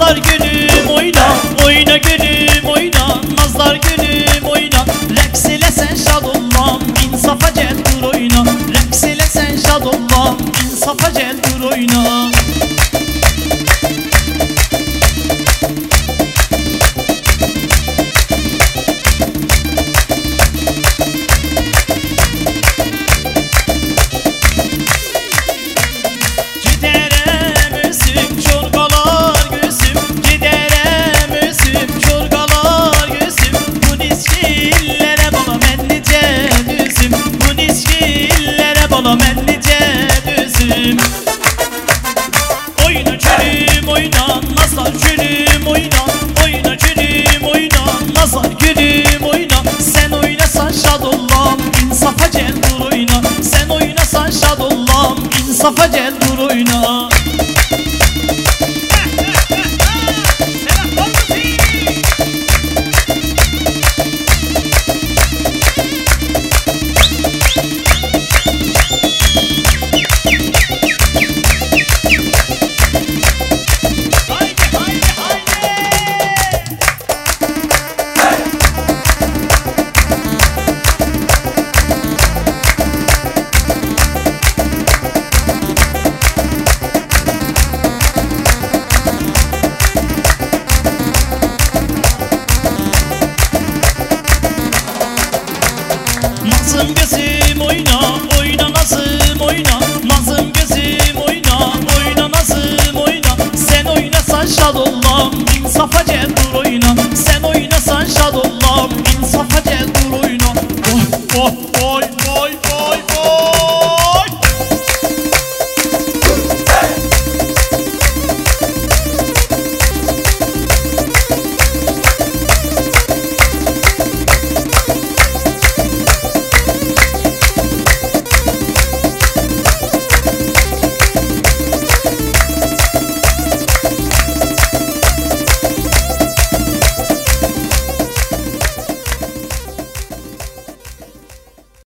nazlar gülüm oyna, oyna gülüm oyna, nazlar gülüm oyna. Reks ile sen şad ollam, insafa gel dur oyna. Reks ile sen şad ollam, insafa gel dur oyna. Oyna gülüm oyna, nazlar gülüm oyna. Oyna gülüm oyna, nazlar gülüm oyna. Sen oynasan şad ollam, insafa gel dur oyna. Sen oynasan şad ollam, insafa gel dur oyna.